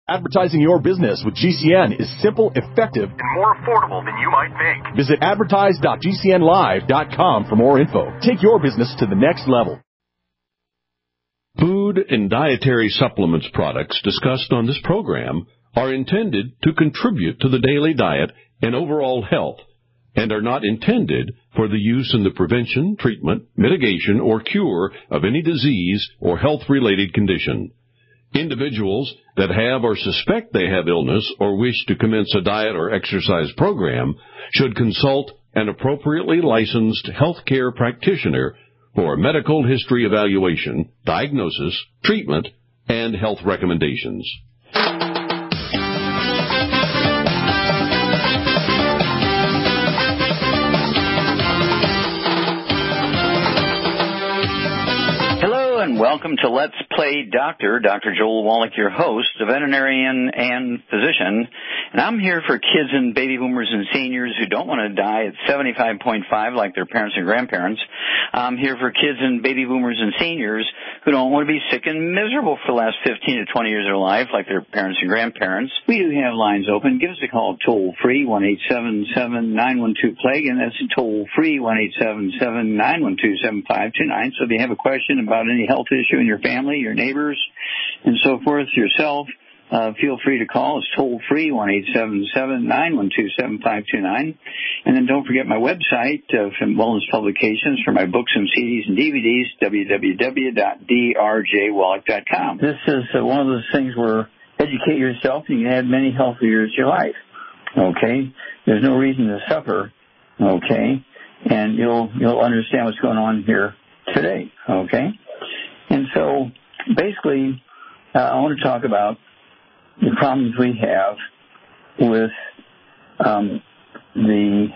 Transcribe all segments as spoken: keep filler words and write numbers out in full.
Advertising your business with G C N is simple, effective, and more affordable than you might think. Visit advertise dot g c n live dot com for more info. Take your business to the next level. Food and dietary supplements products discussed on this program are intended to contribute to the daily diet and overall health and are not intended for the use in the prevention, treatment, mitigation, or cure of any disease or health-related condition. Individuals that have or suspect they have illness or wish to commence a diet or exercise program should consult an appropriately licensed healthcare practitioner for medical history evaluation, diagnosis, treatment, and health recommendations. And welcome to Let's Play Doctor. Doctor Joel Wallach, your host, a veterinarian and physician. And I'm here for kids and baby boomers and seniors who don't want to die at seventy-five point five like their parents and grandparents. I'm here for kids and baby boomers and seniors who don't want to be sick and miserable for the last fifteen to twenty years of their life like their parents and grandparents. We do have lines open. Give us a call toll-free, one eight seven seven, nine one two, plague, and that's toll-free, one eight seven seven, nine one two, seven five two nine. So if you have a question about any health issue in your family, your neighbors, and so forth, yourself, uh, feel free to call. It's toll-free, one eight seven seven, nine one two, seven five two nine. And then don't forget my website uh, from Wellness Publications for my books and C Ds and D V Ds, w w w dot d r j wallach dot com. This is uh, one of those things where educate yourself and you can add many healthy years to your life. Okay? There's no reason to suffer. Okay? And you'll you'll understand what's going on here today. Okay? And so, basically, uh, I want to talk about the problems we have with um, the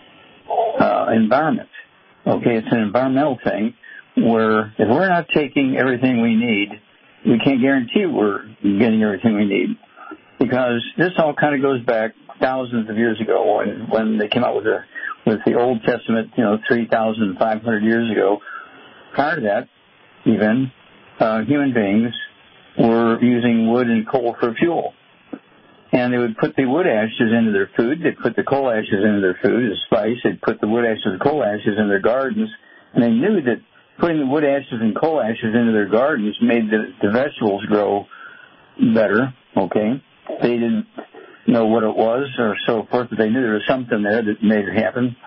uh, environment. Okay, it's an environmental thing where if we're not taking everything we need, we can't guarantee we're getting everything we need. Because this all kind of goes back thousands of years ago when, when they came out with the, with the Old Testament, you know, three thousand five hundred years ago. Prior to that, even, uh, human beings were using wood and coal for fuel. And they would put the wood ashes into their food. They'd put the coal ashes into their food as spice. They'd put the wood ashes and coal ashes in their gardens. And they knew that putting the wood ashes and coal ashes into their gardens made the, the vegetables grow better, okay? They didn't know what it was or so forth, but they knew there was something there that made it happen.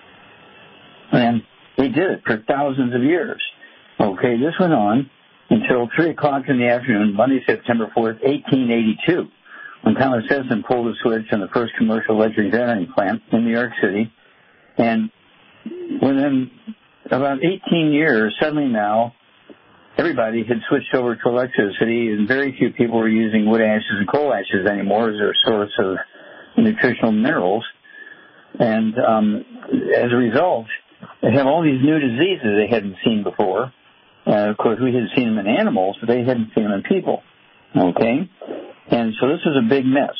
And they did it for thousands of years. Okay, this went on until three o'clock in the afternoon, Monday, September fourth, eighteen eighty-two, when Thomas Edison pulled the switch on the first commercial electric generating plant in New York City. And within about eighteen years, suddenly now, everybody had switched over to electricity, and very few people were using wood ashes and coal ashes anymore as their source of nutritional minerals. And um, as a result, they have all these new diseases they hadn't seen before. Uh, of course, we had seen them in animals, but they hadn't seen them in people. Okay? And so this is a big mess.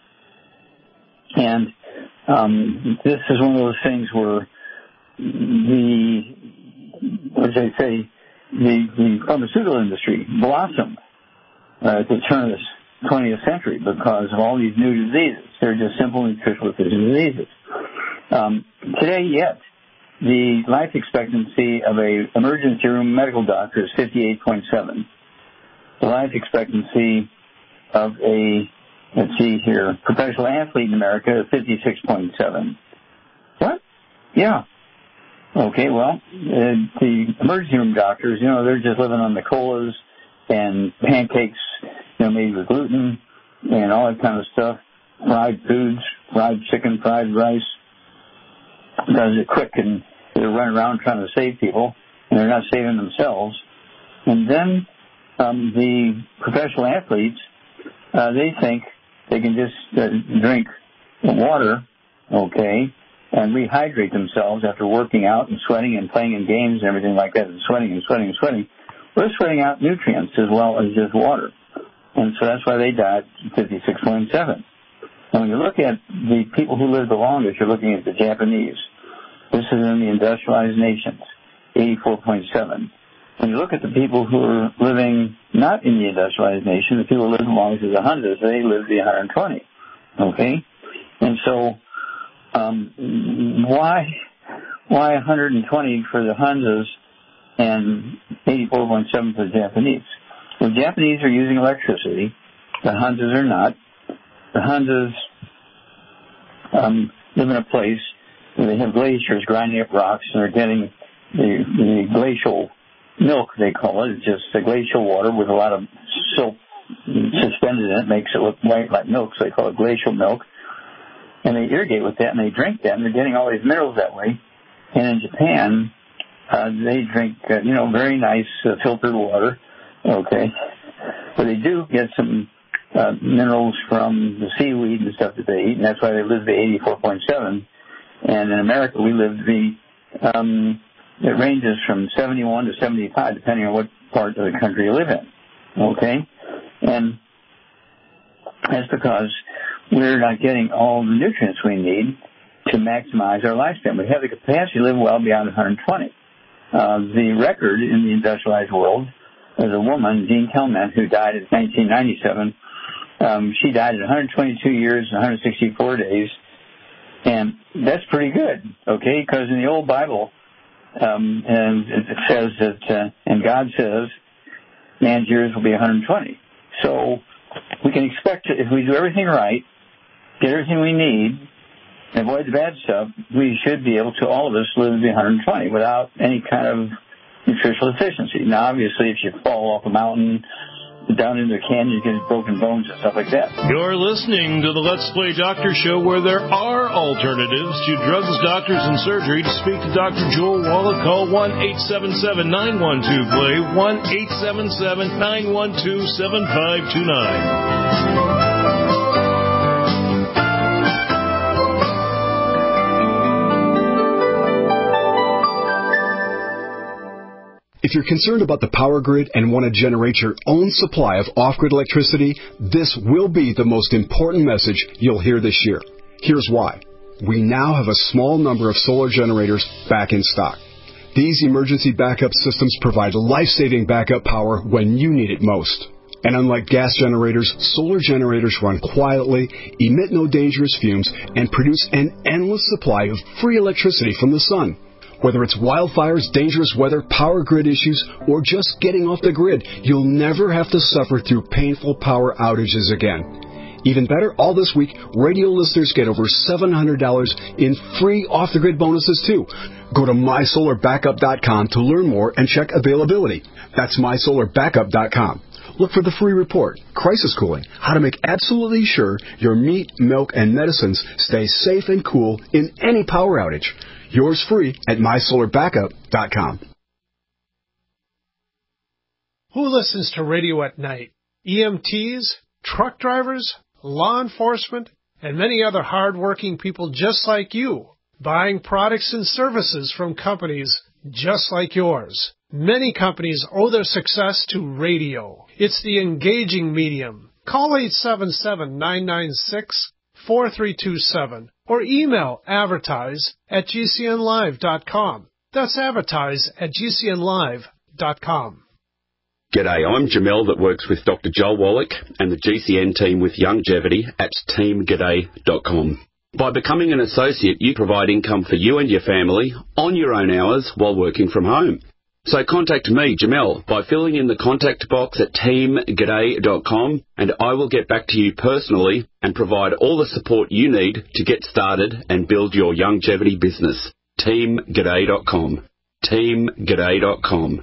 And um, this is one of those things where the, what did I say, the, the pharmaceutical industry blossomed uh, at the turn of the twentieth century because of all these new diseases. They're just simple nutritional diseases. Um, today, yet, the life expectancy of a emergency room medical doctor is fifty-eight point seven. The life expectancy of a, let's see here, professional athlete in America is fifty-six point seven. What? Yeah. Okay, well, uh, the emergency room doctors, you know, they're just living on the colas and pancakes, you know, made with gluten and all that kind of stuff, fried foods, fried chicken, fried rice. Does it quick, and they're running around trying to save people, and they're not saving themselves. And then um, the professional athletes, uh, they think they can just uh, drink water, okay, and rehydrate themselves after working out and sweating and playing in games and everything like that, and sweating and sweating and sweating. We're sweating out nutrients as well as just water. And so that's why they died at fifty-six point seven. And when you look at the people who live the longest, you're looking at the Japanese. This is in the industrialized nations, eighty-four point seven. when you look at the people who are living not in the industrialized nation, the people who live amongst the Hunzas, they live to be one hundred twenty. Okay? And so, um, why, why one hundred twenty for the Hunzas and eighty-four point seven for the Japanese? The Japanese are using electricity. The Hunzas are not. The Hunzas um, live in a place where they have glaciers grinding up rocks, and they're getting the, the glacial milk, they call it. It's just the glacial water with a lot of silt suspended in it. Makes it look white like milk, so they call it glacial milk. And they irrigate with that, and they drink that, and they're getting all these minerals that way. And in Japan, uh, they drink, uh, you know, very nice uh, filtered water, okay? But they do get some uh, minerals from the seaweed and stuff that they eat, and that's why they live to be eighty-four point seven. And in America, we live to be, um, it ranges from seventy-one to seventy-five, depending on what part of the country you live in, okay? And that's because we're not getting all the nutrients we need to maximize our lifespan. We have the capacity to live well beyond one hundred twenty. Uh, the record in the industrialized world is a woman, Jean Tillman, who died in nineteen ninety-seven. Um, she died at one hundred twenty-two years and one hundred sixty-four days. And that's pretty good, okay? Because in the old Bible, um, and it says that, uh, and God says, man's years will be one hundred twenty. So we can expect to, if we do everything right, get everything we need, and avoid the bad stuff, we should be able to, all of us, live to be one hundred twenty without any kind of nutritional deficiency. Now, obviously, if you fall off a mountain, down into a canyon, you get broken bones and stuff like that. You're listening to the Let's Play Doctor Show, where there are alternatives to drugs, doctors, and surgery. To speak to Doctor Joel Wallach, call one eight seven seven, nine one two, play, one eight seven seven, nine one two, seven five two nine. If you're concerned about the power grid and want to generate your own supply of off-grid electricity, this will be the most important message you'll hear this year. Here's why. We now have a small number of solar generators back in stock. These emergency backup systems provide life-saving backup power when you need it most. And unlike gas generators, solar generators run quietly, emit no dangerous fumes, and produce an endless supply of free electricity from the sun. Whether it's wildfires, dangerous weather, power grid issues, or just getting off the grid, you'll never have to suffer through painful power outages again. Even better, all this week, radio listeners get over seven hundred dollars in free off-the-grid bonuses, too. Go to my solar backup dot com to learn more and check availability. That's my solar backup dot com. Look for the free report, Crisis Cooling, how to make absolutely sure your meat, milk, and medicines stay safe and cool in any power outage. Yours free at my solar backup dot com. Who listens to radio at night? E M Ts, truck drivers, law enforcement, and many other hard-working people just like you, buying products and services from companies just like yours. Many companies owe their success to radio. It's the engaging medium. Call eight seven seven, nine nine six, four three two seven or email advertise at g c n live dot com. That's advertise at g c n live dot com. G'day, I'm Jamel that works with Doctor Joel Wallach and the G C N team with Longevity at team g'day dot com. By becoming an associate, you provide income for you and your family on your own hours while working from home. So contact me, Jamel, by filling in the contact box at team g'day dot com, and I will get back to you personally and provide all the support you need to get started and build your longevity business. team g'day dot com. team g'day dot com.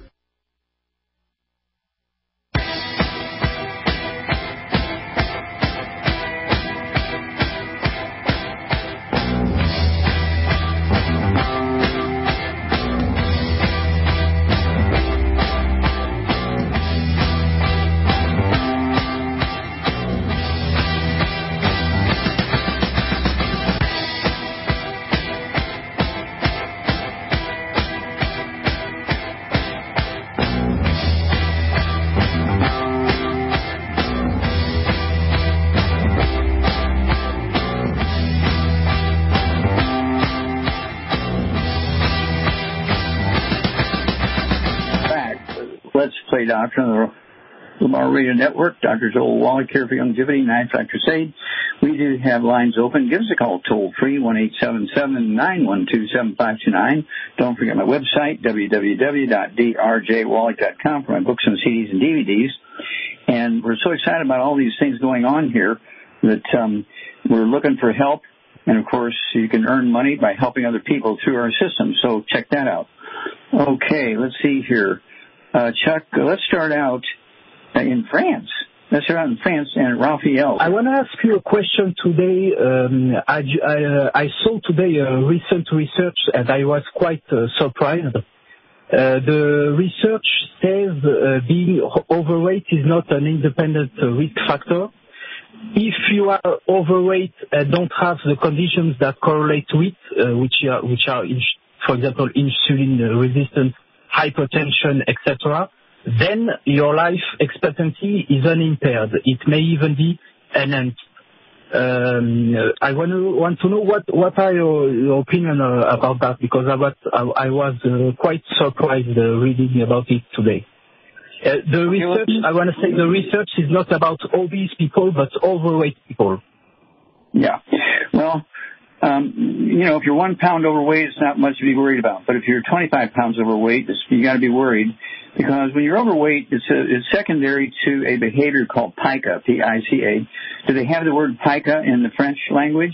Doctor on the Lamar Radio Network. Doctor Joel Wallach here for Longevity Nine Flat Crusade. We do have lines open. Give us a call toll free, one eight seven seven, nine one two, seven five two nine. Don't forget my website, w w w dot d r j wallach dot com, for my books and C Ds and D V Ds. And we're so excited about all these things going on here that um, we're looking for help. And, of course, you can earn money by helping other people through our system. So check that out. Okay, let's see here. Uh, Chuck, let's start out in France. Let's start out in France and Raphael. I want to ask you a question today. Um, I, I, uh, I saw today a recent research and I was quite uh, surprised. Uh, the research says uh, being overweight is not an independent uh, risk factor. If you are overweight and don't have the conditions that correlate with, uh, which are, which are, for example, insulin resistance, hypertension, et cetera, then your life expectancy is unimpaired. It may even be enhanced. Um, I want to, want to know what, what are your, your opinion uh, about that, because I was, I, I was uh, quite surprised uh, reading about it today. Uh, the research, I want to say the research is not about obese people, but overweight people. Yeah. Well, um, you know, if you're one pound overweight, it's not much to be worried about. But if you're twenty-five pounds overweight, it's, you got to be worried, because when you're overweight, it's, a, it's secondary to a behavior called pica, P I C A. Do they have the word pica in the French language?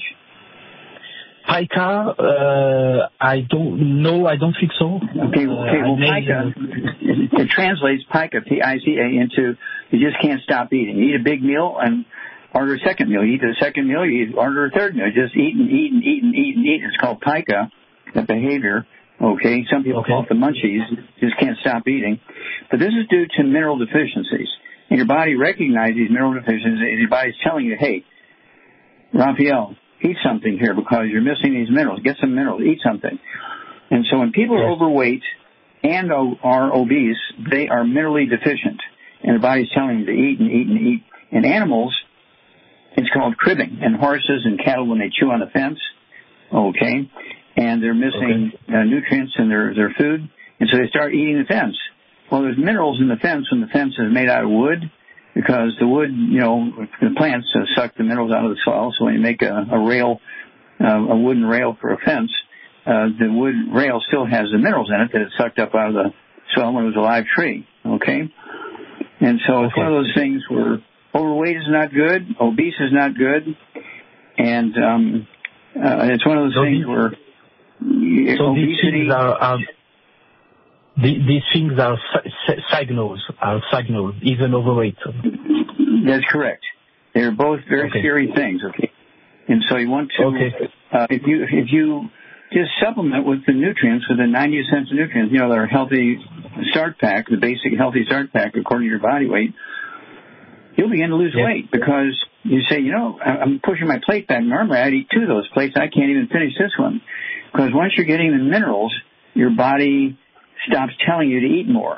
Pica, uh, I don't know. I don't think so. Okay, okay. Well, uh, pica, it, it translates pica, P I C A, into you just can't stop eating. You eat a big meal and order a second meal. You eat a second meal, you eat, order a third meal. Just eat and eat and eat and eat and eat. It's called pica, that behavior. Okay, some people okay. call it the munchies. You just can't stop eating. But this is due to mineral deficiencies. And your body recognizes these mineral deficiencies, and your body's telling you, hey, Raphael, eat something here because you're missing these minerals. Get some minerals. Eat something. And so when people are overweight and are obese, they are minerally deficient. And the body's telling them to eat and eat and eat. In animals, it's called cribbing. And horses and cattle, when they chew on the fence, okay, and they're missing okay. uh, nutrients in their, their food, and so they start eating the fence. Well, there's minerals in the fence when the fence is made out of wood, because the wood, you know, the plants uh, suck the minerals out of the soil. So when you make a, a rail, uh, a wooden rail for a fence, uh, the wood rail still has the minerals in it that it sucked up out of the soil when it was a live tree, okay? And so it's okay. one of those things where overweight is not good, obese is not good, and um, uh, it's one of those so things where so obesity... These things are, are, these things are signals, are signals, even overweight. That's correct. They're both very okay. scary things, okay? And so you want to, okay. uh, if you if you just supplement with the nutrients, with the ninety essential nutrients, you know, their healthy start pack, the basic healthy start pack according to your body weight, you'll begin to lose yeah. weight, because you say, you know, I'm pushing my plate back. Normally I'd eat two of those plates. I can't even finish this one. Because once you're getting the minerals, your body stops telling you to eat more.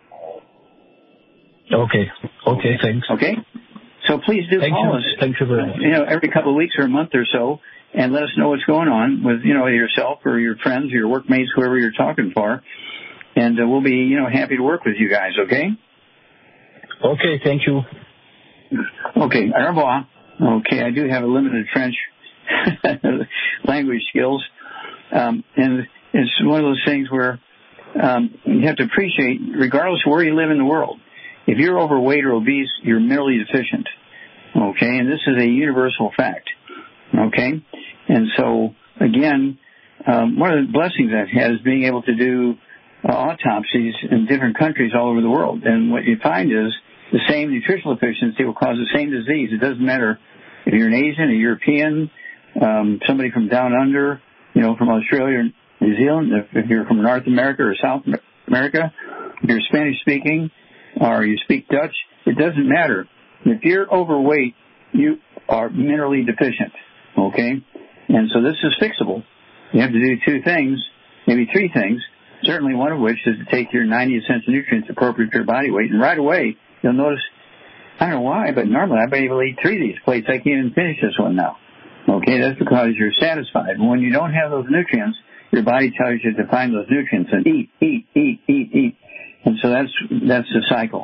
Okay. Okay, thanks. Okay? So please do Thank call you. us, Thank you very much. You know, every couple of weeks or a month or so, and let us know what's going on with, you know, yourself or your friends or your workmates, whoever you're talking for. And uh, we'll be, you know, happy to work with you guys, okay? Okay, thank you. Okay, au revoir. Okay, I do have a limited French language skills. Um, and it's one of those things where um, you have to appreciate, regardless of where you live in the world, if you're overweight or obese, you're minerally deficient. Okay, and this is a universal fact. Okay, and so, again, um, one of the blessings I've had is being able to do uh, autopsies in different countries all over the world. And what you find is the same nutritional deficiency will cause the same disease. It doesn't matter if you're an Asian, a European, um, somebody from down under, you know, from Australia or New Zealand, if, if you're from North America or South America, if you're Spanish speaking or you speak Dutch, it doesn't matter. If you're overweight, you are minerally deficient, okay? And so this is fixable. You have to do two things, maybe three things, certainly one of which is to take your ninety essential nutrients appropriate to your body weight, and right away you'll notice, I don't know why, but normally I'd be able to eat three of these plates. I can't even finish this one now. Okay, that's because you're satisfied. When you don't have those nutrients, your body tells you to find those nutrients and eat, eat, eat, eat, eat. And so that's that's the cycle.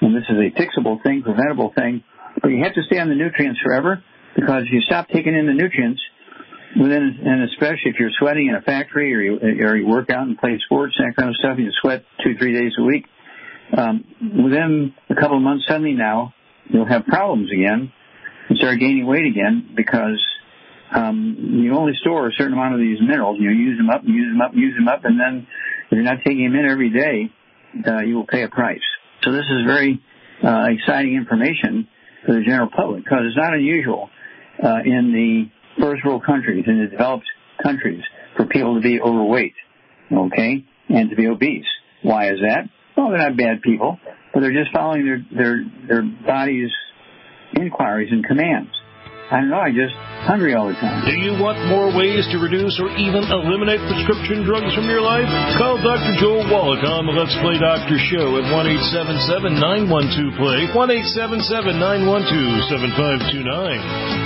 and this is a fixable thing, preventable thing, but you have to stay on the nutrients forever, because if you stop taking in the nutrients, within, and especially if you're sweating in a factory or you, or you work out and play sports, that kind of stuff, and you sweat two, three days a week, um, within a couple of months, suddenly now, you'll have problems again and start gaining weight again, because um, you only store a certain amount of these minerals. You use them up and use them up and use them up, and then if you're not taking them in every day, uh, you will pay a price. So this is very uh, exciting information for the general public, because it's not unusual uh, in the first world countries, in the developed countries, for people to be overweight, okay, and to be obese. Why is that? Well, they're not bad people, but they're just following their their their body's inquiries and commands. I don't know, I'm just hungry all the time. Do you want more ways to reduce or even eliminate prescription drugs from your life? Call Doctor Joel Wallach on the Let's Play Doctor Show at one eight seven seven, nine one two, play, one eight seven seven, nine one two, seven five two nine.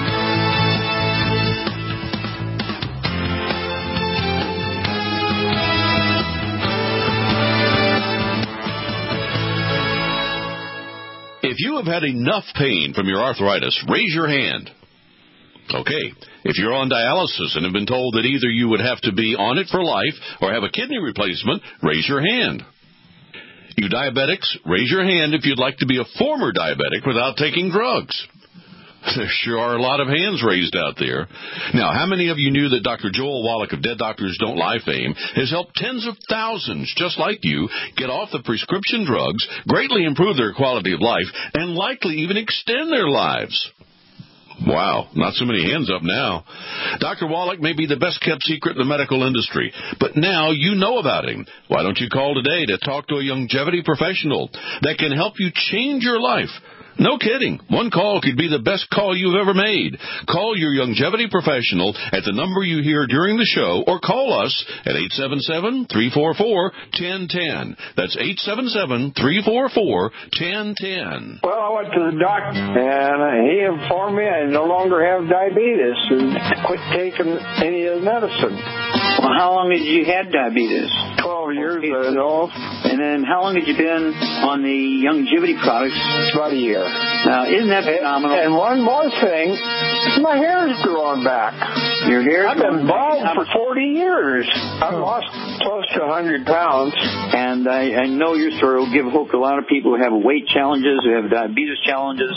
If you have had enough pain from your arthritis, raise your hand. Okay, if you're on dialysis and have been told that either you would have to be on it for life or have a kidney replacement, raise your hand. You diabetics, raise your hand if you'd like to be a former diabetic without taking drugs. There sure are a lot of hands raised out there. Now, how many of you knew that Doctor Joel Wallach of Dead Doctors Don't Lie fame has helped tens of thousands just like you get off the prescription drugs, greatly improve their quality of life, and likely even extend their lives? Wow, not so many hands up now. Doctor Wallach may be the best-kept secret in the medical industry, but now you know about him. Why don't you call today to talk to a longevity professional that can help you change your life? No kidding. One call could be the best call you've ever made. Call your longevity professional at the number you hear during the show, or call us at eight seven seven, three four four, one zero one zero. That's eight seven seven, three four four, one zero one zero. Well, I went to the doctor, and he informed me I no longer have diabetes and quit taking any of the medicine. Well, how long had you had diabetes? Twelve years, I know. And then how long had you been on the longevity products? About a year. Now, isn't that phenomenal? And, and one more thing, my hair's growing back. Your hair's I've been bald for forty years. I've lost close to one hundred pounds. And I, I know your story will give hope to a lot of people who have weight challenges, who have diabetes challenges.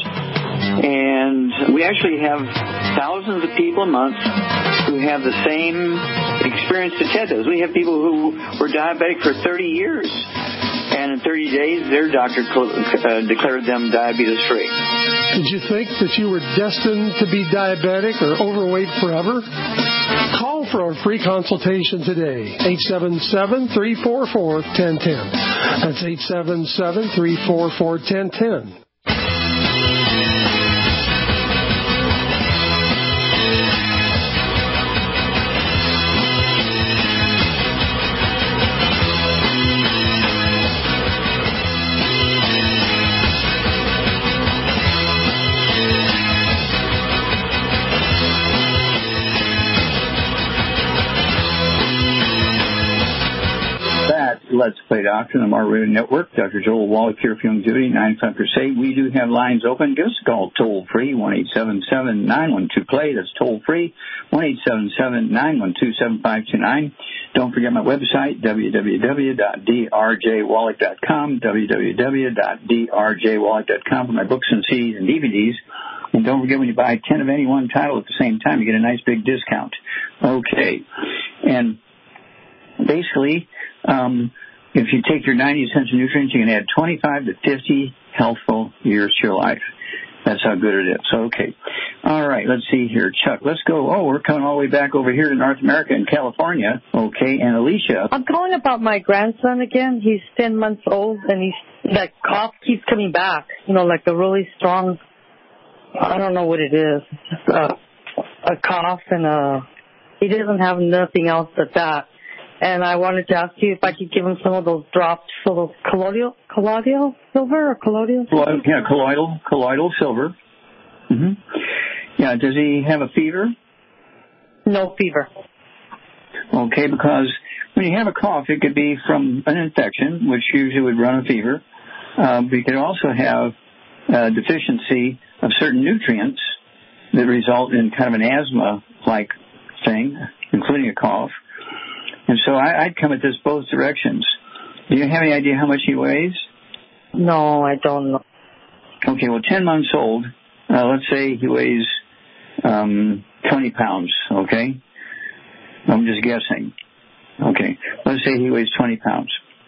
And we actually have thousands of people a month who have the same experience that Ted does. We have people who were diabetic for thirty years. And in thirty days, their doctor uh, declared them diabetes-free. Did you think that you were destined to be diabetic or overweight forever? Call for a free consultation today, eight seven seven, three four four, one zero one zero. That's eight seven seven, three four four, one zero one zero. Let's Play Doctor on the Mark Radio Network. Doctor Joel Wallach here for Longevity, nine five crusade. We do have lines open. Give us a call toll-free, one eight seven seven, nine one two, play. That's toll-free, one eight seven seven, nine one two, seven five two nine. Don't forget my website, w w w dot d r j wallach dot com, w w w dot d r j wallach dot com for my books and C Ds and D V Ds. And don't forget, when you buy ten of any one title at the same time, you get a nice big discount. Okay. And basically, um, if you take your ninety essential nutrients, you can add twenty-five to fifty healthful years to your life. That's how good it is. Okay. All right, let's see here. Chuck, let's go. Oh, we're coming all the way back over here to North America in California. Okay, and Alicia. I'm calling about my grandson again. He's ten months old, and he's that cough keeps coming back, you know, like a really strong, I don't know what it is, just a, a cough, and a, he doesn't have nothing else but that. And I wanted to ask you if I could give him some of those drops full of colloidal, colloidal silver or colloidal silver? Yeah, colloidal, colloidal silver. Mm-hmm. Yeah, does he have a fever? No fever. Okay, because when you have a cough, it could be from an infection, which usually would run a fever, uh, we could also have a deficiency of certain nutrients that result in kind of an asthma-like thing, including a cough. And so I, I'd come at this both directions. Do you have any idea how much he weighs? No, I don't know. Okay, well, ten months old, uh, let's say he weighs um, twenty pounds, okay? I'm just guessing. Okay, let's say he weighs twenty pounds.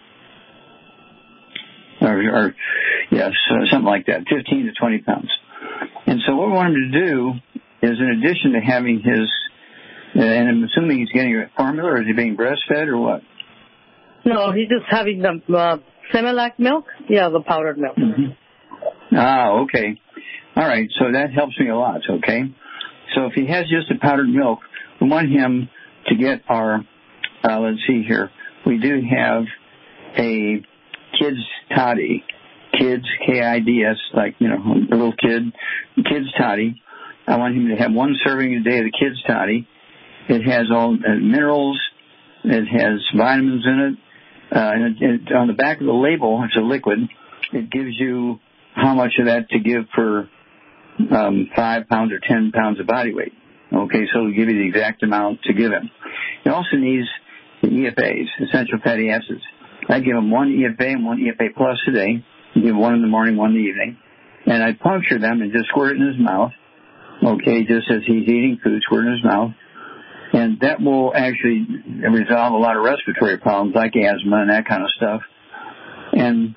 Or, or yes, uh, something like that, fifteen to twenty pounds. And so what we want him to do is, in addition to having his, uh, and I'm assuming he's getting a formula, or is he being breastfed, or what? No, he's just having the uh, Similac milk. Yeah, the powdered milk. Mm-hmm. Ah, okay. All right, so that helps me a lot, okay? So if he has just the powdered milk, we want him to get our, uh, let's see here, we do have a Kids Toddy, Kids, K I D S, like, you know, a little kid, Kids Toddy. I want him to have one serving a day of the Kids Toddy. It has all uh, minerals, it has vitamins in it. Uh, and it, it, on the back of the label, it's a liquid. It gives you how much of that to give per um, five pounds or ten pounds of body weight. Okay, so it'll give you the exact amount to give him. It also needs the E F As, essential fatty acids. I give him one E F A and one E F A plus a day. I give one in the morning, one in the evening. And I puncture them and just squirt it in his mouth. Okay, just as he's eating food, squirt it in his mouth. And that will actually resolve a lot of respiratory problems like asthma and that kind of stuff. And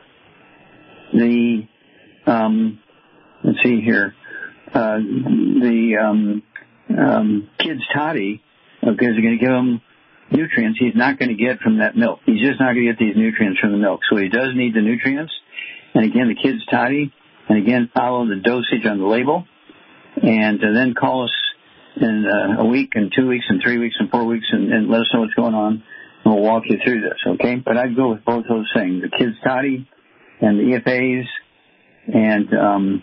the, um, let's see here, uh, the um, um, Kids Toddy, okay, is going to give him nutrients he's not going to get from that milk. He's just not going to get these nutrients from the milk. So he does need the nutrients. And again, the Kids Toddy, and again, follow the dosage on the label. And uh, then call us in uh, a week and two weeks and three weeks and four weeks and, and let us know what's going on. And we'll walk you through this, okay? But I'd go with both those things, the Kids Toddy and the E F As. And um,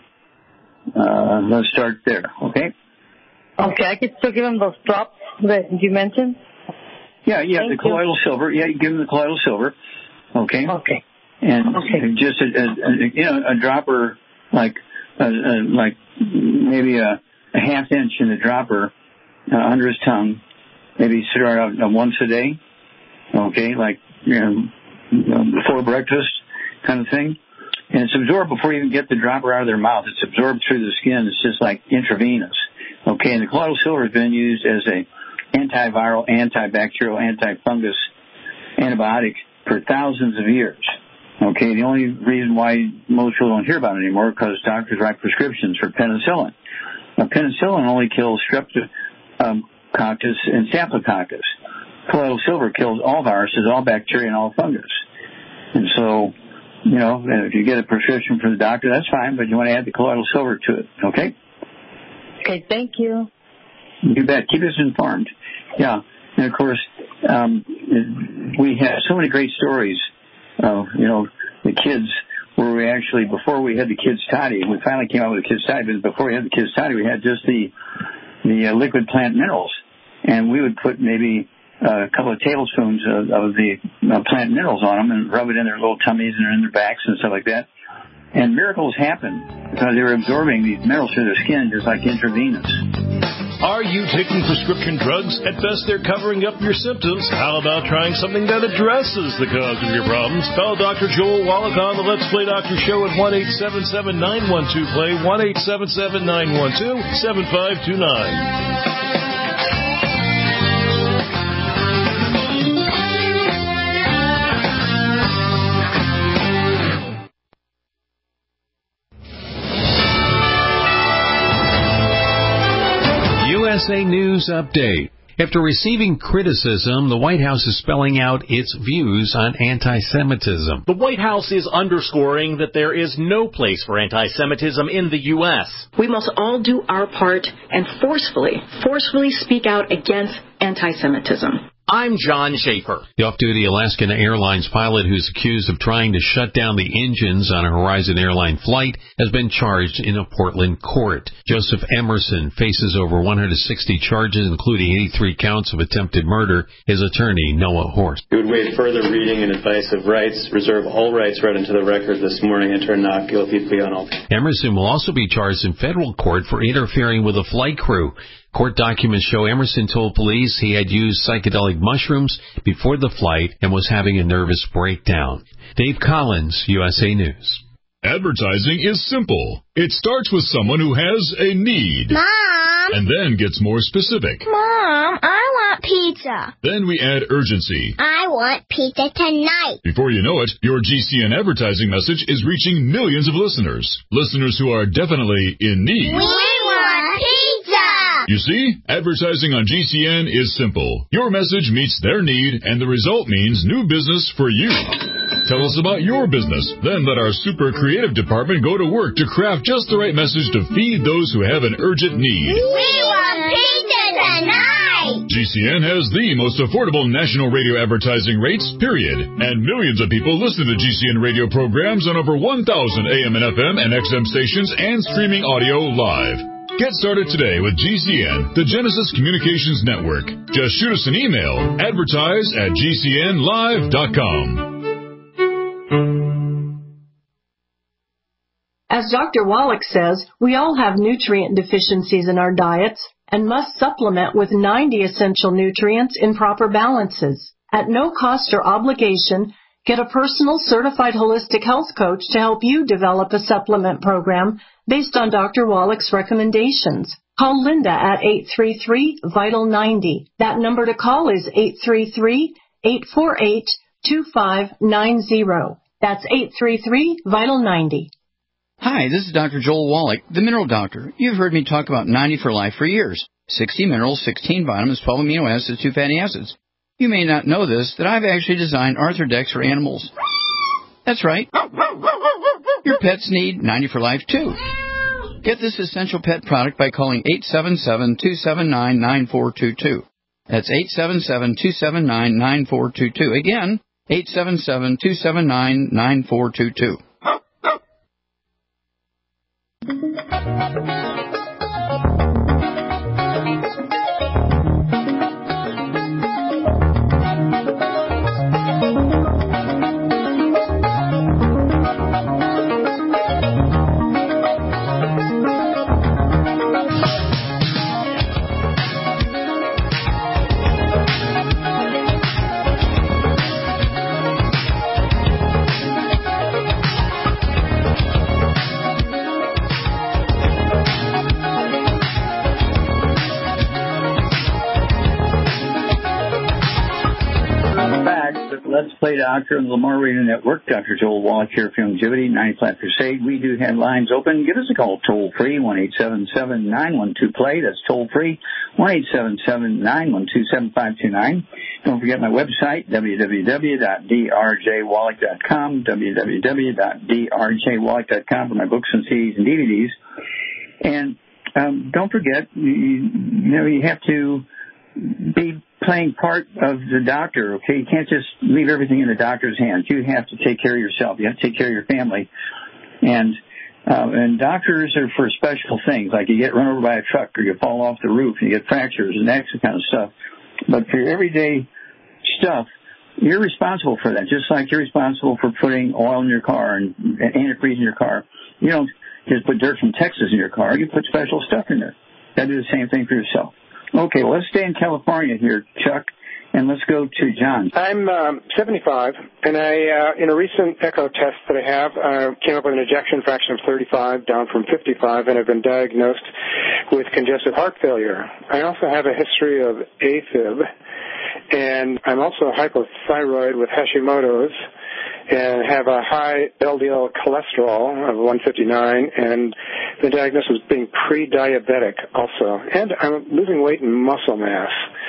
uh, let's start there, okay? Okay, I could still give him those drops that you mentioned? Yeah, yeah, Thank the colloidal you. silver. Yeah, you give him the colloidal silver, okay? Okay. And okay. just a, a, a, you know, a dropper, like uh, uh, like maybe a, a half inch in the dropper uh, under his tongue. Maybe start out uh, once a day, okay, like you know, before breakfast kind of thing. And it's absorbed before you even get the dropper out of their mouth. It's absorbed through the skin. It's just like intravenous, okay? And the colloidal silver has been used as a antiviral, antibacterial, antifungus antibiotic for thousands of years. Okay, the only reason why most people don't hear about it anymore is because doctors write prescriptions for penicillin. Now, penicillin only kills streptococcus um, and staphylococcus. Colloidal silver kills all viruses, all bacteria, and all fungus. And so, you know, if you get a prescription from the doctor, that's fine, but you want to add the colloidal silver to it, okay? Okay, thank you. You bet. Keep us informed. Yeah. And, of course, um, we have so many great stories of, you know, the kids where we actually, before we had the Kids Toddy, we finally came out with the Kids Toddy, but before we had the Kids Toddy, we had just the the uh, liquid plant minerals. And we would put maybe uh, a couple of tablespoons of, of the uh, plant minerals on them and rub it in their little tummies and in their backs and stuff like that. And miracles happened because they were absorbing these minerals through their skin just like intravenous. Are you taking prescription drugs? At best, they're covering up your symptoms. How about trying something that addresses the cause of your problems? Call Doctor Joel Wallach on the Let's Play Doctor Show at one eight seven seven, nine one two, play, one eight seven seven, nine one two, seven five two nine. U S A News Update. After receiving criticism, the White House is spelling out its views on anti-Semitism. The White House is underscoring that there is no place for anti-Semitism in the U S. We must all do our part and forcefully, forcefully speak out against anti-Semitism. I'm John Schaefer. The off-duty Alaskan Airlines pilot who's accused of trying to shut down the engines on a Horizon Airline flight has been charged in a Portland court. Joseph Emerson faces over one hundred sixty charges, including eighty-three counts of attempted murder. His attorney, Noah Horst. We would waive further reading and advice of rights, reserve all rights read into the record this morning, and turn not guilty plea on all. Emerson will also be charged in federal court for interfering with a flight crew. Court documents show Emerson told police he had used psychedelic mushrooms before the flight and was having a nervous breakdown. Dave Collins, U S A News. Advertising is simple. It starts with someone who has a need. Mom! And then gets more specific. Mom, I want pizza. Then we add urgency. I want pizza tonight. Before you know it, your G C N advertising message is reaching millions of listeners. Listeners who are definitely in need. We want pizza! You see, advertising on G C N is simple. Your message meets their need, and the result means new business for you. Tell us about your business. Then let our super creative department go to work to craft just the right message to feed those who have an urgent need. We want pizza tonight! G C N has the most affordable national radio advertising rates, period. And millions of people listen to G C N radio programs on over one thousand A M and F M and X M stations and streaming audio live. Get started today with G C N, the Genesis Communications Network. Just shoot us an email, advertise at G C N live dot com. As Doctor Wallach says, we all have nutrient deficiencies in our diets and must supplement with ninety essential nutrients in proper balances. At no cost or obligation, get a personal certified holistic health coach to help you develop a supplement program based on Doctor Wallach's recommendations. Call Linda at eight three three, vital ninety. That number to call is eight three three, eight four eight, two five nine zero. That's eight three three, vital ninety. Hi, this is Doctor Joel Wallach, the Mineral Doctor. You've heard me talk about ninety for Life for years. sixty minerals, sixteen vitamins, twelve amino acids, two fatty acids. You may not know this, that I've actually designed Arthrodex for animals. That's right. Your pets need ninety for Life, too. Get this essential pet product by calling eight seven seven, two seven nine, nine four two two. That's eight seven seven, two seven nine, nine four two two. Again, eight seven seven, two seven nine, nine four two two. Let's Play Doctor and the Lamar Radio Network. Doctor Joel Wallach here for Longevity, ninety-five Crusade. We do have lines open. Give us a call toll free, one eight seven seven, nine one two, play. That's toll free, one eight seven seven, nine one two, seven five two nine. Don't forget my website, w w w dot d r j wallach dot com, w w w dot d r j wallach dot com for my books and C Ds and D V Ds. And um, don't forget, you, you know, you have to be playing part of the doctor, okay? You can't just leave everything in the doctor's hands. You have to take care of yourself. You have to take care of your family. And uh, and doctors are for special things, like you get run over by a truck or you fall off the roof and you get fractures and that kind of stuff. But for your everyday stuff, you're responsible for that, just like you're responsible for putting oil in your car and, and antifreeze in your car. You don't just put dirt from Texas in your car. You put special stuff in there. You got to do the same thing for yourself. Okay, well, let's stay in California here, Chuck, and let's go to John. I'm um, seventy-five, and I, uh, in a recent echo test that I have, uh, came up with an ejection fraction of thirty-five, down from fifty-five, and have been diagnosed with congestive heart failure. I also have a history of AFib, and I'm also hypothyroid with Hashimoto's, and have a high L D L cholesterol of one fifty-nine, and the diagnosis is being pre-diabetic also. And I'm losing weight and muscle mass.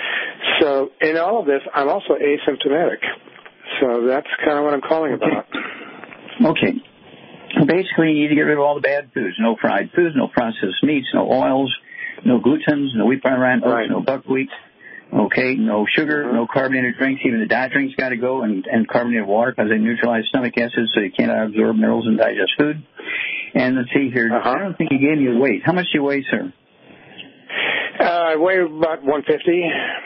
So in all of this, I'm also asymptomatic. So that's kind of what I'm calling about. Okay. Basically, you need to get rid of all the bad foods. No fried foods, no processed meats, no oils, no glutens, no wheat bran, oats, right. no buckwheat. Okay, no sugar, no carbonated drinks. Even the diet drinks got to go, and, and carbonated water because they neutralize stomach acids, so you cannot absorb minerals and digest food. And let's see here. Uh-huh. I don't think you gave me a weight. How much do you weigh, sir? Uh, I weigh about one fifty.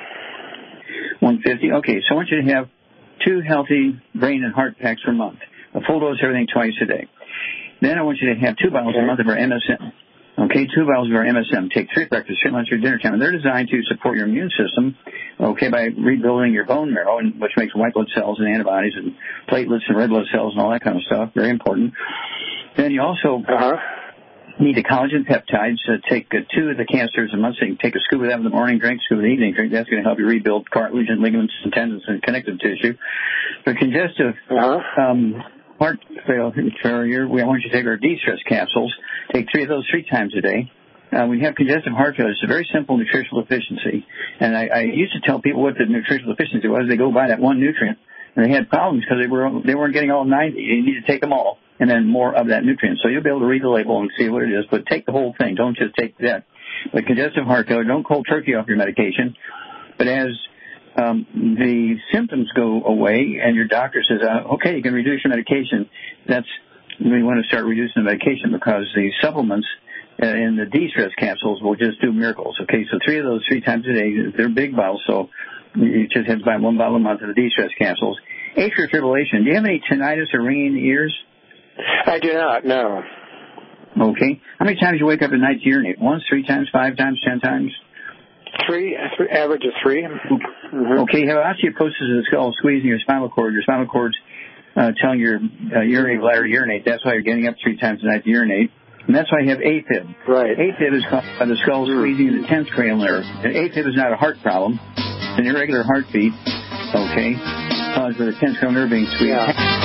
one fifty. Okay, so I want you to have two healthy brain and heart packs per month. A full dose of everything twice a day. Then I want you to have two bottles a month of our M S M. Okay, two vials of our M S M. Take three breakfast, three lunch, or dinner time. And they're designed to support your immune system, okay, by rebuilding your bone marrow, and, which makes white blood cells and antibodies and platelets and red blood cells and all that kind of stuff. Very important. Then you also uh-huh. need the collagen peptides. Uh, take uh, two of the canisters a month. So you can take a scoop of that in the morning drink, scoop of the evening drink. That's going to help you rebuild cartilage and ligaments and tendons and connective tissue. For congestive uh-huh. um, heart failure, we want you to take our de-stress capsules. Take three of those three times a day. Uh, when you have congestive heart failure, it's a very simple nutritional deficiency. And I, I used to tell people what the nutritional deficiency was. They go buy that one nutrient, and they had problems because they, were, they weren't getting all ninety. You need to take them all, and then more of that nutrient. So you'll be able to read the label and see what it is, but take the whole thing. Don't just take that. But congestive heart failure, don't cold turkey off your medication. But as um, the symptoms go away and your doctor says, uh, okay, you can reduce your medication, that's we want to start reducing the medication because the supplements uh, in the de-stress capsules will just do miracles. Okay, so three of those three times a day, they're big bottles, so you just have to buy one bottle a month of the de-stress capsules. Atrial fibrillation, do you have any tinnitus or ringing in the ears? I do not, no. Okay. How many times do you wake up at night to urinate? Once, three times, five times, ten times? Three, three average of three. Mm-hmm. Okay, you have osteoporosis of the skull squeezing your spinal cord. Your spinal cord's uh, telling your uh, urinary bladder to urinate. That's why you're getting up three times a night to urinate. And that's why you have AFib. Right. AFib is caused by the skull squeezing the tenth cranial nerve. And AFib is not a heart problem. It's an irregular heartbeat, okay, caused by the tenth cranial nerve being squeezed. Yeah.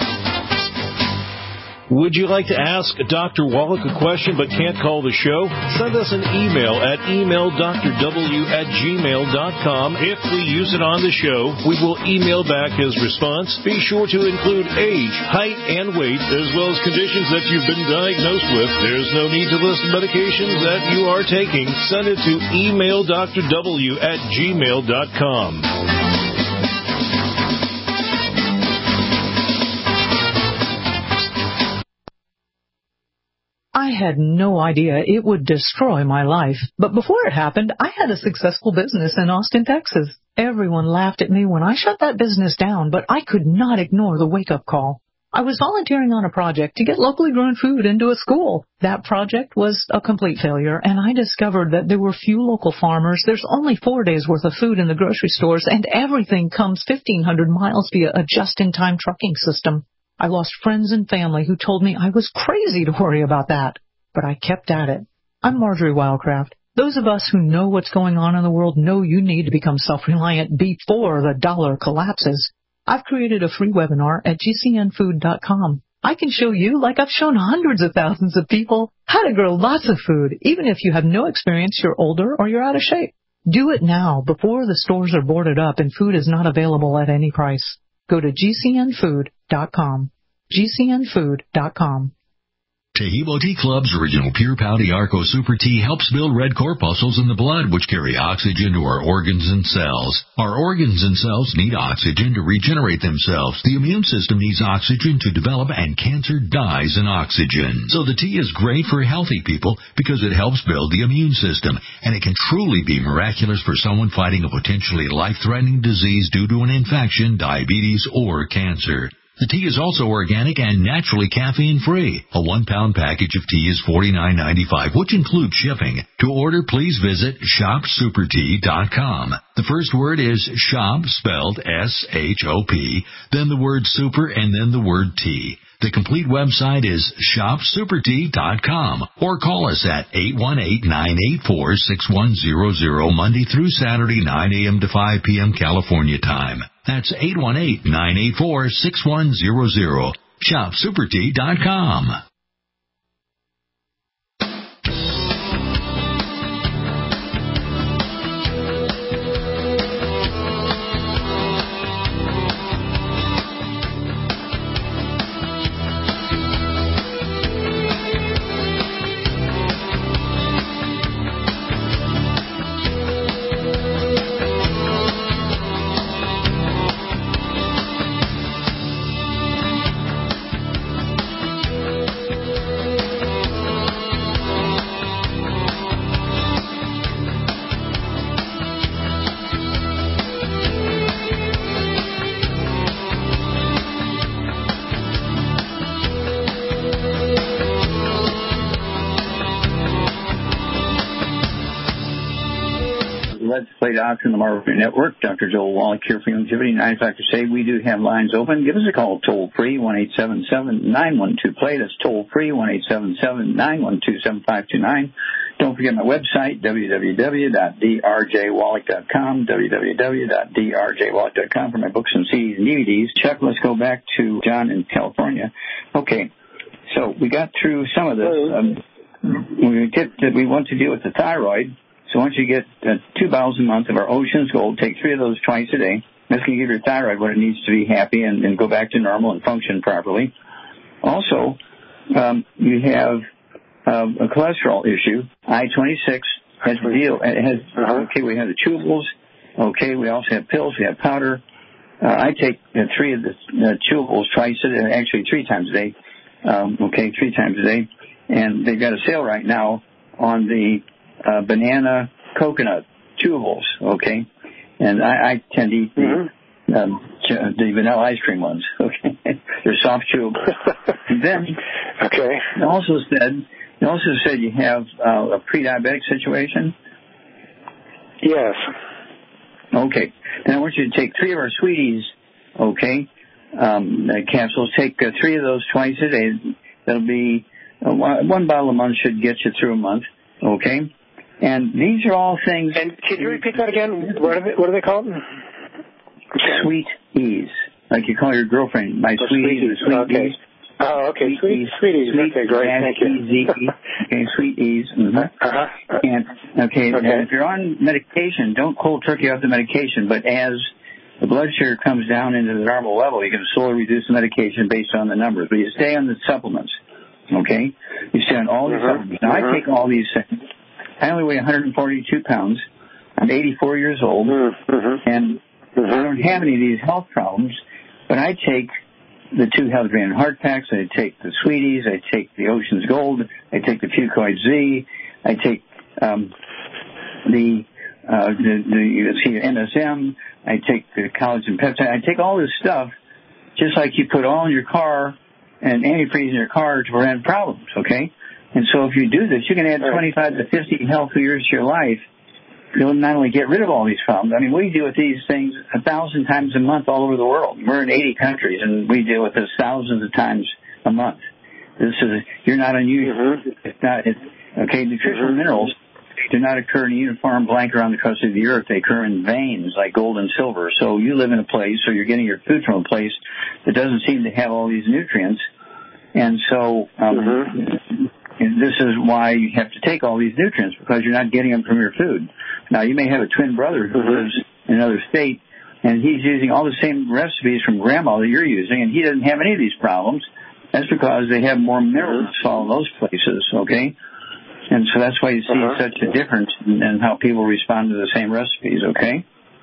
Would you like to ask Doctor Wallach a question but can't call the show? Send us an email at email d r w at gmail dot com. If we use it on the show, we will email back his response. Be sure to include age, height, and weight, as well as conditions that you've been diagnosed with. There's no need to list medications that you are taking. Send it to email d r w at gmail dot com. I had no idea it would destroy my life. But before it happened, I had a successful business in Austin, Texas. Everyone laughed at me when I shut that business down, but I could not ignore the wake-up call. I was volunteering on a project to get locally grown food into a school. That project was a complete failure, and I discovered that there were few local farmers. There's only four days' worth of food in the grocery stores, and everything comes fifteen hundred miles via a just-in-time trucking system. I lost friends and family who told me I was crazy to worry about that. But I kept at it. I'm Marjorie Wildcraft. Those of us who know what's going on in the world know you need to become self-reliant before the dollar collapses. I've created a free webinar at g c n food dot com. I can show you, like I've shown hundreds of thousands of people, how to grow lots of food, even if you have no experience, you're older, or you're out of shape. Do it now, before the stores are boarded up and food is not available at any price. Go to g c n food dot com. g c n food dot com. Taheebo Tea Club's original Pure Pouty Arco Super Tea helps build red corpuscles in the blood, which carry oxygen to our organs and cells. Our organs and cells need oxygen to regenerate themselves. The immune system needs oxygen to develop, and cancer dies in oxygen. So the tea is great for healthy people because it helps build the immune system, and it can truly be miraculous for someone fighting a potentially life-threatening disease due to an infection, diabetes, or cancer. The tea is also organic and naturally caffeine-free. A one-pound package of tea is forty-nine ninety-five, which includes shipping. To order, please visit shop super tea dot com. The first word is shop, spelled S H O P, then the word super, and then the word tea. The complete website is shop super tea dot com, or call us at eight one eight, nine eight four, six one zero zero Monday through Saturday, nine a.m. to five p.m. California time. That's eight one eight, nine eight four, six one zero zero. shop super tea dot com. Let's Play Doctor on the Marvel Network. Doctor Joel Wallach here for Longevity ninety-five Crusade. We do have lines open. Give us a call toll free, one eight seven seven, nine one two, play. That's toll free, one eight seven seven, nine one two, seven five two nine. Don't forget my website, w w w dot d r j wallach dot com, w w w dot d r j wallach dot com for my books and C Ds and D V Ds. Chuck, let's go back to John in California. Okay, so we got through some of this. Um, we, get to, we want to deal with the thyroid. So once you get uh, two bottles a month of our Ocean's Gold, take three of those twice a day. That's going to give your thyroid what it needs to be happy and, and go back to normal and function properly. Also, um, you have uh, a cholesterol issue. I twenty-six has to deal. It has, okay, we have the chewables. Okay, we also have pills. We have powder. Uh, I take uh, three of the uh, chewables twice a day, actually three times a day. Um, okay, three times a day. And they've got a sale right now on the Uh, banana coconut chewables, okay, and I, I tend to eat the, mm-hmm. um, the vanilla ice cream ones. Okay, they're soft chewables. And then, okay, it also said, it also said you have uh, a pre-diabetic situation. Yes. Okay, and I want you to take three of our Sweeties, okay, um, uh, capsules. Take uh, three of those twice a day. That'll be uh, one, one bottle a month should get you through a month. Okay. And these are all things. And could you repeat that again? What are they, what are they called? Sweet Ease. Like you call your girlfriend, my oh, sweet Ease. Sweet okay. Ease. Oh, okay. Sweet, sweet, Ease. sweet Ease. Sweet Okay, great. Thank you. E-Z-E. Okay, Sweet Ease. Mm-hmm. Uh-huh. And, okay, okay. and if you're on medication, don't cold turkey off the medication, but as the blood sugar comes down into the normal level, you can slowly reduce the medication based on the numbers. But you stay on the supplements, okay? You stay on all these mm-hmm. supplements. Now, mm-hmm. I take all these things. I only weigh one hundred forty-two pounds. I'm eighty-four years old, mm-hmm. and mm-hmm. I don't have any of these health problems, but I take the two Health Advantage Heart Packs, I take the Sweeties, I take the Ocean's Gold, I take the Fucoid Z, I take um, the, uh, the, the see, M S M, I take the collagen peptide, I take all this stuff just like you put all in your car and antifreeze in your car to prevent problems, okay? And so if you do this, you can add twenty-five to fifty healthy years to your life. You'll not only get rid of all these problems. I mean, we deal with these things a thousand times a month all over the world. We're in eighty countries, and we deal with this thousands of times a month. This is, you're not unusual. Mm-hmm. It's not, it's, okay, nutritional mm-hmm. minerals do not occur in a uniform blanket around the crust of the earth. They occur in veins like gold and silver. So you live in a place, or you're getting your food from a place that doesn't seem to have all these nutrients. And so, um, mm-hmm. And this is why you have to take all these nutrients, because you're not getting them from your food. Now, you may have a twin brother who mm-hmm. lives in another state, and he's using all the same recipes from grandma that you're using, and he doesn't have any of these problems. That's because they have more minerals mm-hmm. in those places, okay? And so that's why you see uh-huh. such a difference in, in how people respond to the same recipes, okay?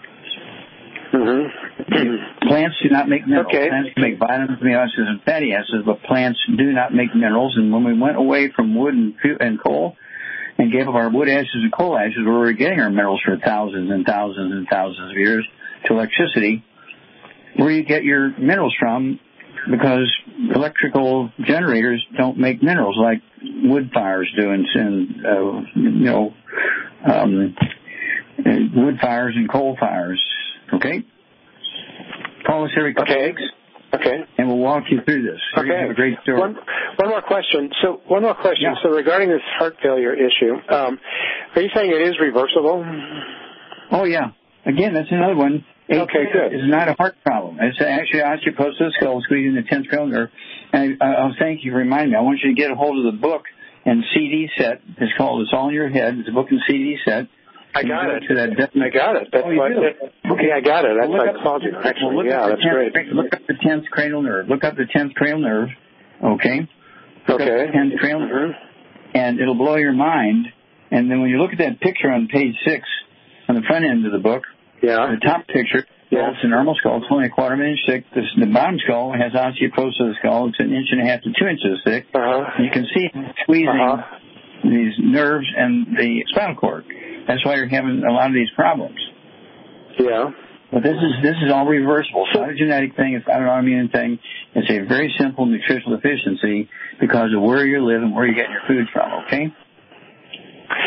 Mm-hmm. Plants do not make minerals. Okay. Plants make vitamins, amino acids, and fatty acids, but plants do not make minerals. And when we went away from wood and, and coal and gave up our wood ashes and coal ashes, where we were getting our minerals for thousands and thousands and thousands of years, to electricity, where you get your minerals from, because electrical generators don't make minerals like wood fires do, and, and uh, you know, um, wood fires and coal fires. Okay? Call us every couple okay. weeks. Okay. And we'll walk you through this. We're okay. going to have a great story. One, one more question. So, one more question. Yeah. So, regarding this heart failure issue, um, are you saying it is reversible? Oh, yeah. Again, that's another one. Okay, good. It's not a heart problem. It's actually osteoporosis of the skull, squeezing the tenth cranial nerve. And I, I'll thank you for reminding me. I want you to get a hold of the book and C D set. It's called It's All in Your Head. It's a book and C D set. I got it. To that I got it. That's oh, you why do? I, okay, I got it. That's well, why I called you. Actually, well, yeah, that's tenth, great. Look up the tenth cranial nerve. Look up the tenth cranial nerve. Okay. Look okay. up the tenth cranial nerve, and it'll blow your mind. And then when you look at that picture on page six, on the front end of the book, yeah, the top picture, yeah. It's a normal skull. It's only a quarter of an inch thick. This, the bottom skull has osteoporosis of the skull. It's an inch and a half to two inches thick. Uh-huh. You can see squeezing uh-huh. these nerves and the spinal cord. That's why you're having a lot of these problems. Yeah. But this is this is all reversible. It's not a genetic thing. It's not an autoimmune thing. It's a very simple nutritional deficiency because of where you live and where you're getting your food from, okay? So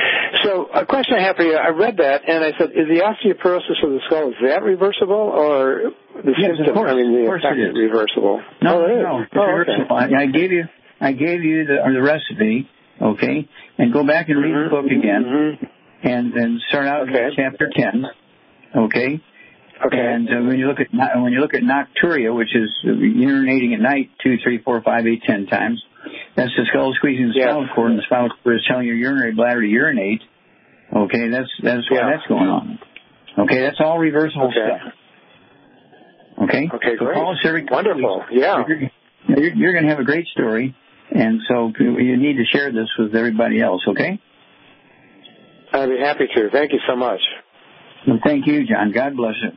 So a question I have for you, I read that, and I said, is the osteoporosis of the skull, is that reversible, or the yes, symptom, of course, I mean, the of course effect it is. is reversible? No, oh, it is. no, it's oh, reversible. okay. I, I gave you, I gave you the, or the recipe, okay, and go back and read mm-hmm. the book again, mm-hmm. and and start out okay. with chapter ten, okay. Okay. And uh, when you look at when you look at nocturia, which is urinating at night, two, three, four, five, eight, ten times, that's the skull squeezing the yeah. spinal cord, and the spinal cord is telling your urinary bladder to urinate. Okay, that's that's why yeah. that's going on. Okay, that's all reversible okay. stuff. Okay. Okay, so great. Call us every Wonderful. Yeah. You're, you're, you're going to have a great story, and so you need to share this with everybody else. Okay. I'd be happy to. Thank you so much. Well, thank you, John. God bless you.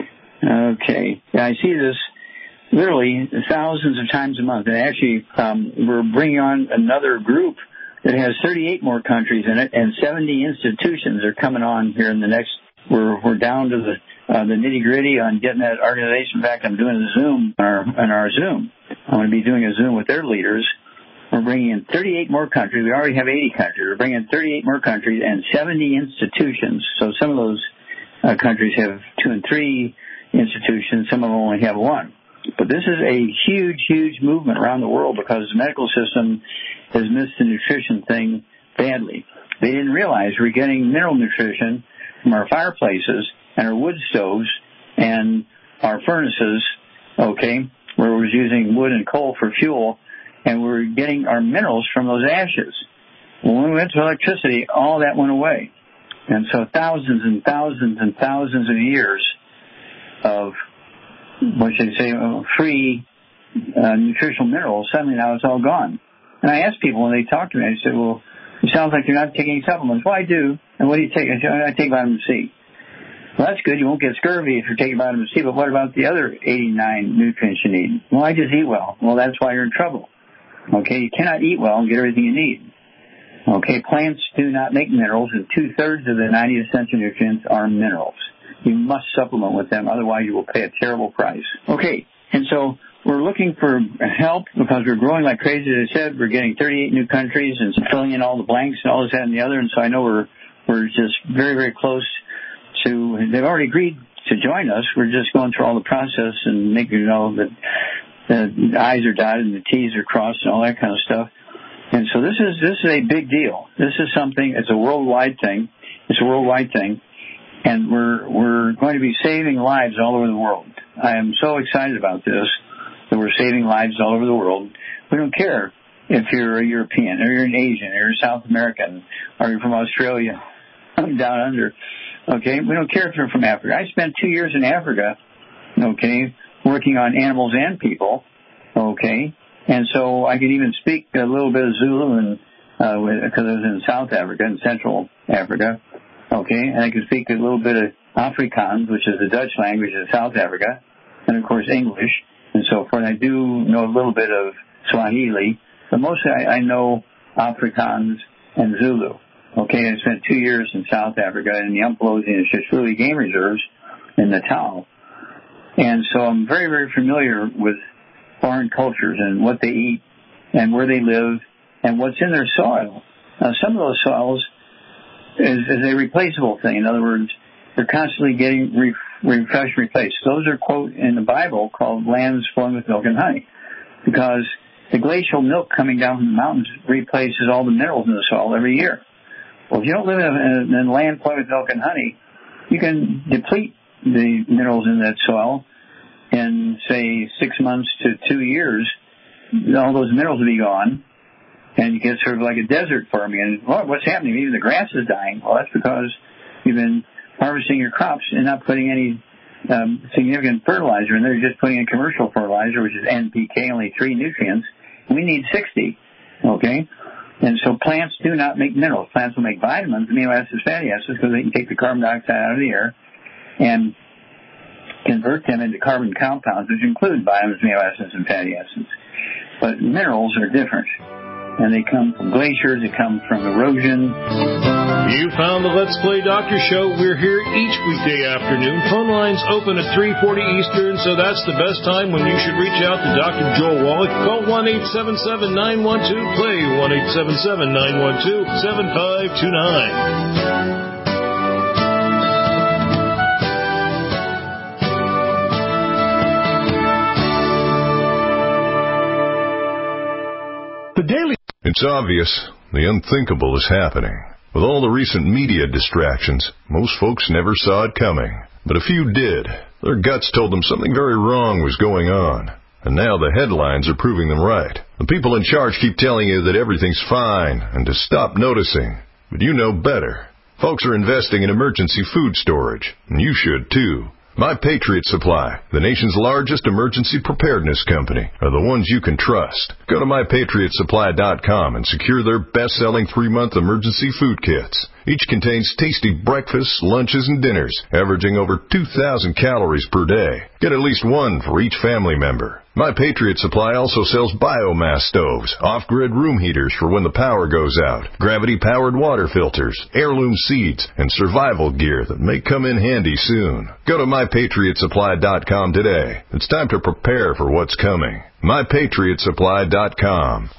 Okay. Yeah, I see this literally thousands of times a month. And actually, um, we're bringing on another group that has thirty-eight more countries in it, and seventy institutions are coming on here in the next. We're we're down to the uh, the nitty gritty on getting that organization. In fact, I'm doing a Zoom on our, on our Zoom. I'm going to be doing a Zoom with their leaders. We're bringing in thirty-eight more countries. We already have eighty countries. We're bringing in thirty-eight more countries and seventy institutions. So some of those uh, countries have two and three institutions. Some of them only have one. But this is a huge, huge movement around the world because the medical system has missed the nutrition thing badly. They didn't realize we're getting mineral nutrition from our fireplaces and our wood stoves and our furnaces, okay, where we're using wood and coal for fuel, and we're getting our minerals from those ashes. When we went to electricity, all that went away. And so thousands and thousands and thousands of years of, what should I say, free uh, nutritional minerals, suddenly now it's all gone. And I asked people when they talk to me, I said, well, it sounds like you're not taking supplements. Well, I do. And what do you take? I said, I take vitamin C. Well, that's good. You won't get scurvy if you're taking vitamin C, but what about the other eighty-nine nutrients you need? Well, I just eat well. Well, that's why you're in trouble. Okay, you cannot eat well and get everything you need. Okay, plants do not make minerals, and two-thirds of the ninety essential nutrients are minerals. You must supplement with them, otherwise you will pay a terrible price. Okay, and so we're looking for help because we're growing like crazy. As I said, we're getting thirty-eight new countries and filling in all the blanks and all this, that, and the other, and so I know we're we're just very, very close to, they've already agreed to join us. We're just going through all the process and making, you know, that the I's are dotted and the T's are crossed and all that kind of stuff. And so this is this is a big deal. This is something, it's a worldwide thing. It's a worldwide thing. And we're we're going to be saving lives all over the world. I am so excited about this, that we're saving lives all over the world. We don't care if you're a European or you're an Asian or you're South American or you're from Australia, down under. Okay, we don't care if you're from Africa. I spent two years in Africa, okay, working on animals and people, okay, and so I could even speak a little bit of Zulu, and because uh, I was in South Africa and Central Africa, okay, and I could speak a little bit of Afrikaans, which is the Dutch language of South Africa, and of course English, and so forth. I do know a little bit of Swahili, but mostly I, I know Afrikaans and Zulu. Okay, I spent two years in South Africa in the Umpolosi and Shishuli game reserves in Natal. And so I'm very, very familiar with foreign cultures and what they eat and where they live and what's in their soil. Now, some of those soils is, is a replaceable thing. In other words, they're constantly getting re- refreshed and replaced. Those are, quote, in the Bible called lands flowing with milk and honey, because the glacial milk coming down from the mountains replaces all the minerals in the soil every year. Well, if you don't live in a, in a land flowing with milk and honey, you can deplete the minerals in that soil in, say, six months to two years. All those minerals will be gone, and you get sort of like a desert farming. And well, what's happening? Even the grass is dying. Well, that's because you've been harvesting your crops and not putting any um, significant fertilizer in there. You're just putting in commercial fertilizer, which is N P K, only three nutrients. We need sixty, okay? And so plants do not make minerals. Plants will make vitamins, amino acids, fatty acids, because they can take the carbon dioxide out of the air and convert them into carbon compounds, which include vitamins, amino acids, and fatty acids. But minerals are different. And they come from glaciers, they come from erosion, You found the Let's Play Doctor Show. We're here each weekday afternoon. Phone lines open at three forty Eastern, so that's the best time when you should reach out to Doctor Joel Wallach. Call one eight seven seven, nine one two, play, one eight seven seven, nine one two, seven five two nine. The Daily. It's obvious the unthinkable is happening. With all the recent media distractions, most folks never saw it coming. But a few did. Their guts told them something very wrong was going on. And now the headlines are proving them right. The people in charge keep telling you that everything's fine and to stop noticing. But you know better. Folks are investing in emergency food storage, and you should too. My Patriot Supply, the nation's largest emergency preparedness company, are the ones you can trust. Go to my patriot supply dot com and secure their best-selling three-month emergency food kits. Each contains tasty breakfasts, lunches, and dinners, averaging over two thousand calories per day. Get at least one for each family member. My Patriot Supply also sells biomass stoves, off-grid room heaters for when the power goes out, gravity-powered water filters, heirloom seeds, and survival gear that may come in handy soon. Go to my patriot supply dot com today. It's time to prepare for what's coming. my patriot supply dot com.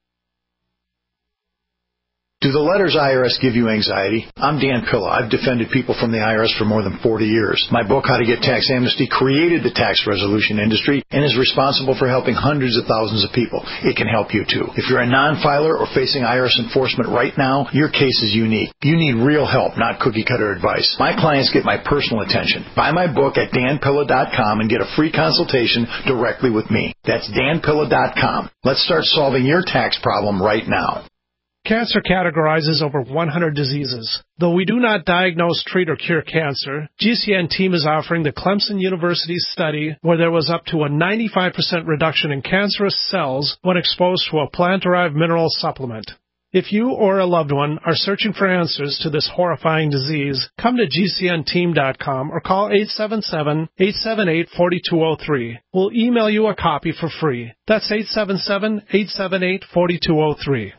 Do the letters I R S give you anxiety? I'm Dan Pilla. I've defended people from the I R S for more than forty years. My book, How to Get Tax Amnesty, created the tax resolution industry and is responsible for helping hundreds of thousands of people. It can help you, too. If you're a non-filer or facing I R S enforcement right now, your case is unique. You need real help, not cookie-cutter advice. My clients get my personal attention. Buy my book at dan pilla dot com and get a free consultation directly with me. That's dan pilla dot com. Let's start solving your tax problem right now. Cancer categorizes over one hundred diseases. Though we do not diagnose, treat, or cure cancer, G C N team is offering the Clemson University study where there was up to a ninety-five percent reduction in cancerous cells when exposed to a plant-derived mineral supplement. If you or a loved one are searching for answers to this horrifying disease, come to G C N team dot com or call eight seven seven, eight seven eight, four two zero three. We'll email you a copy for free. That's eight seven seven, eight seven eight, four two zero three.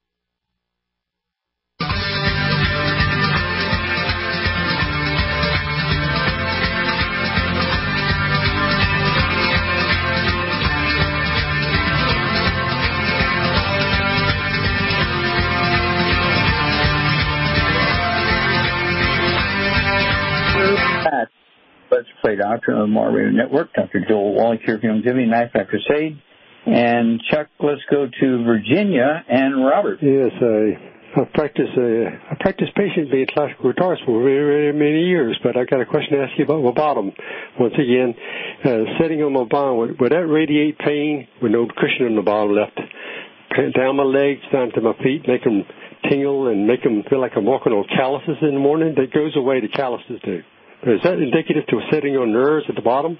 Let's Play Doctor on the More Radio Network. Doctor Joel Wallach here from Jimmy Knife Back Crusade. And Chuck, let's go to Virginia and Robert. Yes, I, I practice uh, I practice patient being classical guitarist for very, very many years, but I got a question to ask you about my bottom. Once again, uh, sitting on my bottom, would, would that radiate pain with no cushion on the bottom left? Down my legs, down to my feet, make them tingle and make them feel like I'm walking on calluses in the morning? That goes away, the calluses do. Is that indicative to sitting on nerves at the bottom?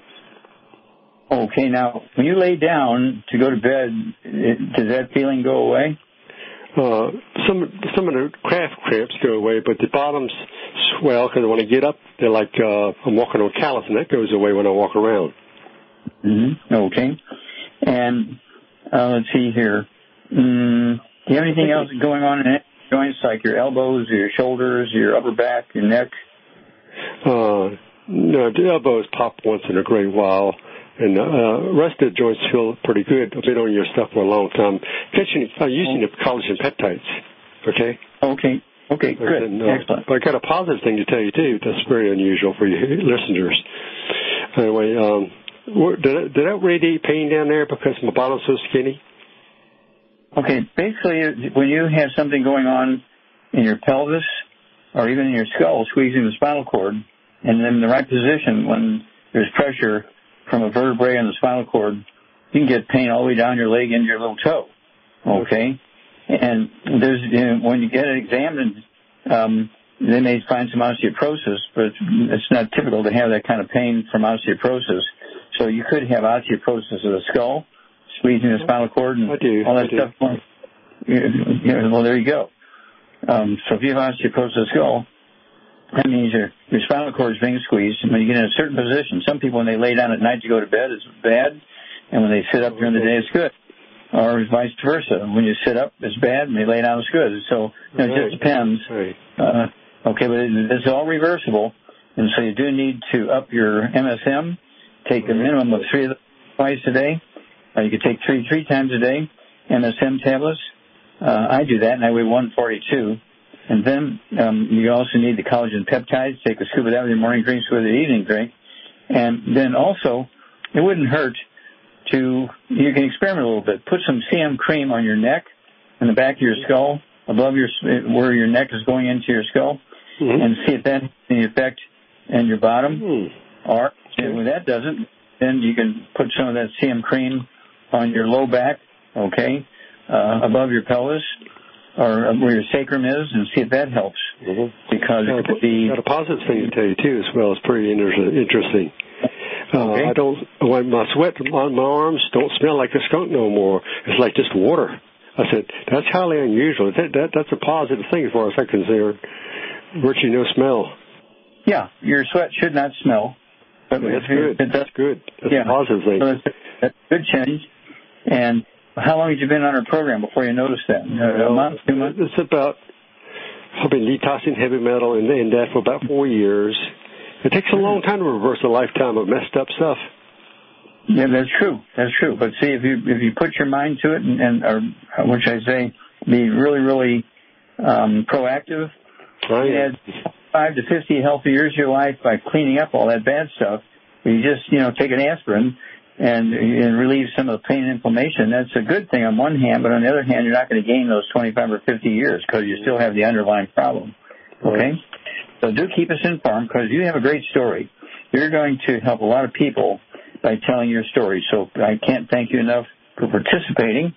Okay, now, when you lay down to go to bed, it, does that feeling go away? Uh, some some of the calf cramps go away, but the bottoms swell because when I get up, they're like uh, I'm walking on callus, and that goes away when I walk around. Mm-hmm. Okay. And uh, let's see here. Mm, do you have anything else going on in joints like your elbows, your shoulders, your upper back, your neck? Uh, no, the elbows pop once in a great while, and uh, rest of the joints feel pretty good. I've been on your stuff for a long time. Catching, uh, using the collagen peptides, okay? Okay, okay, good, and, uh, excellent. But I got a positive thing to tell you, too. That's very unusual for your listeners. Anyway, um, did, that, did that radiate pain down there because my bottom's so skinny? Okay, basically, when you have something going on in your pelvis, or even in your skull, squeezing the spinal cord, and then in the right position, when there's pressure from a vertebrae in the spinal cord, you can get pain all the way down your leg into your little toe. Okay? And there's, you know, when you get it examined, um, they may find some osteoporosis, but it's not typical to have that kind of pain from osteoporosis. So you could have osteoporosis of the skull, squeezing the spinal cord, and I do, all that I stuff. Well, well, there you go. Um, so if you have osteoporosis of the skull, that means your, your spinal cord is being squeezed. And when you get in a certain position, some people, when they lay down at night to go to bed, it's bad. And when they sit up during the day, it's good. or vice versa. When you sit up, it's bad, and you lay down, it's good. So you know, it Right. just depends. Right. Uh, okay, but it, it's all reversible, and so you do need to up your M S M. Take a minimum of three of them twice a day. Uh, you could take three three times a day. M S M tablets. Uh, I do that, and I weigh one forty-two. And then um, you also need the collagen peptides. Take a scoop of that with your morning drink, with your evening drink. And then also, it wouldn't hurt to, you can experiment a little bit. Put some C M cream on your neck, in the back of your skull, above your, where your neck is going into your skull, mm-hmm. and see if that has any effect in your bottom. Mm-hmm. Or, and when that doesn't, then you can put some of that C M cream on your low back, okay, uh, above your pelvis, or where your sacrum is, and see if that helps. Mm-hmm. Because got a, the got a positive thing to tell you too, as well. It's pretty inter- interesting. Uh, okay. I don't. When my sweat on my arms don't smell like a skunk no more. It's like just water. I said that's highly unusual. That, that that's a positive thing as far as I'm concerned. Virtually no smell. Yeah, your sweat should not smell. But yeah, that's it, good. It, it, that's good. That's yeah. a positive thing. So that's, that's a good change. And how long have you been on our program before you noticed that? Uh, a month, two months? It's about. I've been detoxing heavy metal and, and that for about four years. It takes a long time to reverse a lifetime of messed up stuff. Yeah, that's true. That's true. But see, if you if you put your mind to it, and, and or what should I say, be really, really um, proactive, right. You add five to fifty healthy years of your life by cleaning up all that bad stuff. You just you know take an aspirin and, and relieve some of the pain and inflammation. That's a good thing on one hand, but on the other hand, you're not going to gain those twenty-five or fifty years because you still have the underlying problem. Okay. Right. So do keep us informed because you have a great story. You're going to help a lot of people by telling your story. So I can't thank you enough for participating.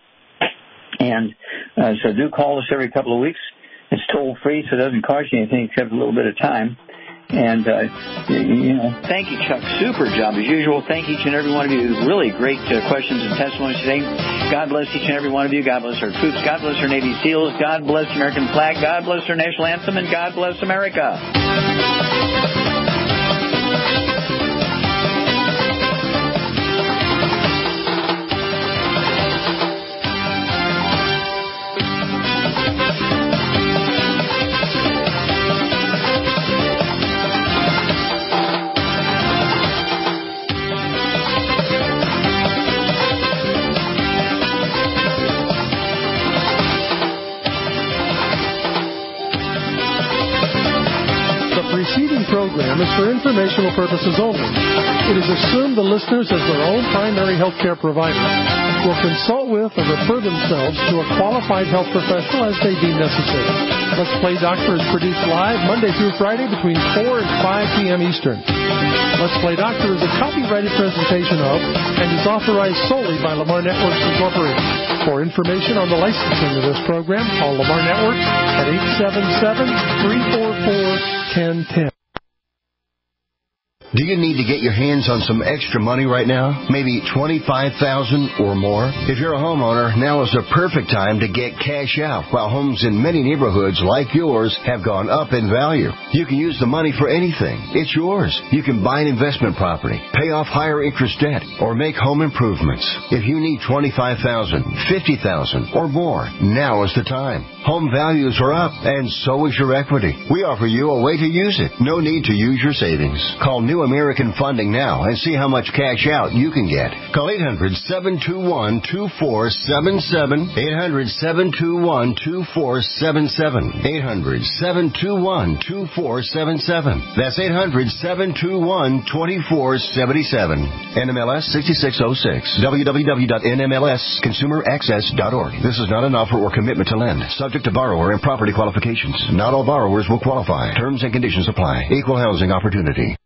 And uh, so do call us every couple of weeks. It's toll free, so it doesn't cost you anything except a little bit of time. And, uh, you know. Thank you, Chuck. Super job as usual. Thank each and every one of you. Really great uh, questions and testimonies today. God bless each and every one of you. God bless our troops. God bless our Navy SEALs. God bless the American flag. God bless our national anthem. And God bless America. Program is for informational purposes only. It is assumed the listeners, as their own primary health care provider, will consult with or refer themselves to a qualified health professional as they deem necessary. Let's Play Doctor is produced live Monday through Friday between four and five p.m. Eastern. Let's Play Doctor is a copyrighted presentation of and is authorized solely by Lamar Networks Incorporated. For information on the licensing of this program, call Lamar Networks at eight seven seven, three four four, one zero one zero. Do you need to get your hands on some extra money right now? Maybe twenty-five thousand dollars or more? If you're a homeowner, now is the perfect time to get cash out while homes in many neighborhoods like yours have gone up in value. You can use the money for anything. It's yours. You can buy an investment property, pay off higher interest debt, or make home improvements. If you need twenty-five thousand dollars, fifty thousand dollars or more, now is the time. Home values are up, and so is your equity. We offer you a way to use it. No need to use your savings. Call New American Funding now and see how much cash out you can get. Call eight hundred, seven two one, two four seven seven, eight hundred, seven two one, two four seven seven, eight hundred, seven two one, two four seven seven. That's eight hundred, seven two one, two four seven seven. N M L S sixty-six oh six. w w w dot n m l s consumer access dot org. This is not an offer or commitment to lend. Subject to borrower and property qualifications. Not all borrowers will qualify. Terms and conditions apply. Equal housing opportunity.